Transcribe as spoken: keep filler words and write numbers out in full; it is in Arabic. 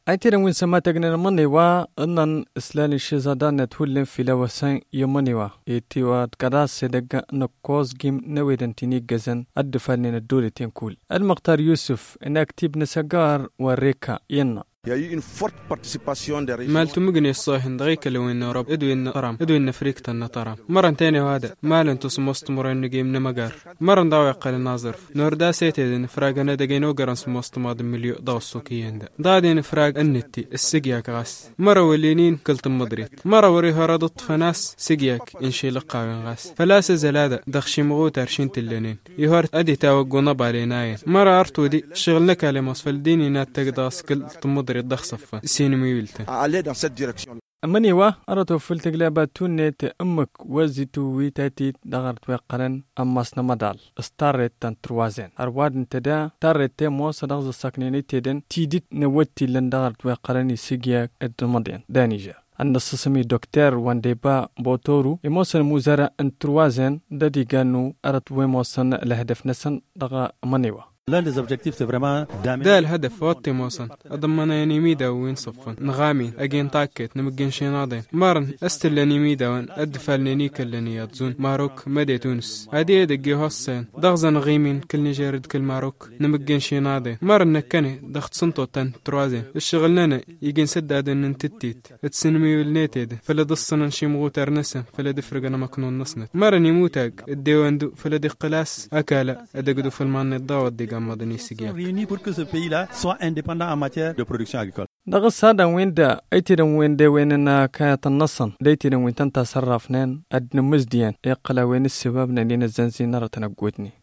أنتي وين سماتجنا منيوا أن إسلام الشيزادان تولن في لوسان يمنيوا يتيوا كراس سدق نقوز جيم نويدن تيني جزن الدفن الدولة تنقول المختار يوسف إن أكتب نسجار وريكا ينا مالتو مجني الصاهن دقيقة لو إن رب إدو إن أرام إدو إن فريق تنطرام مرن تاني هذا مال أنتو سموست مرن نجيم نمجار مرن داوي قال الناظر نور دا سيتي إن فراغ أنا دقينو جران سموست ماد مليو دا السوكيين دا دا إن فراغ النتي السجياك غاس مرة ولينين كلت مدريت مرة وريها رضت فناس سجياك إن شي لقاوين غاس فلاس زلادة دخشي مغوت أرشين تلنين يهارت أدي تاوجو نباليناين مرة أرتو دي شغلنا كلمة فالديني نات تقداس كلت مدريت أمني وا أردت فلت جلابة تونت أمك وزيتو ويتاتي دغرت وقرن أما سنمدال استارت تنتروازن أرواد انتدا تارت تيمو صدغز الساكنيني تيدن تيدت نوتي لن دغرت وقرن يسيجيا الدمدين دانيجر النص سمي دكتور وانديبا بوتورو يموسن موزارا انتروازن دادي جانو أردت ويموسن لهدف نسن دغا أمنيوا ده الهدف وطي موصن أضمنا ينيميدا وين صفن نغامي أجين طاكت نمجن شيناضين مارن أستل نيميدا وان أدفال نيكا لني يتزون ماروك مدي تونس هادي دقي هوسين دغزن غيمين كل نجارد كل ماروك نمجن شيناضين مارن نكني دخت سنتو تن تروازين الشغلنا يجين سداد ان تتيت اتسنمي والنيتيد فلا دصنا نشي مغوت أرنسا فلا دفرقنا مكنون نصنت مارن يموتاق الديواندو فلا دي قلاس أكالا أدقدو في المعنى الضوات دي réunis pour que ce pays-là soit indépendant en matière de production agricole. دغس هذا وين دا ايتيرن وين دا ويننا كانت النصن ديتيرن وين تنتصرفنين ادن مزديان يقلا وين السبب نين الزنزين نرى تنقوتني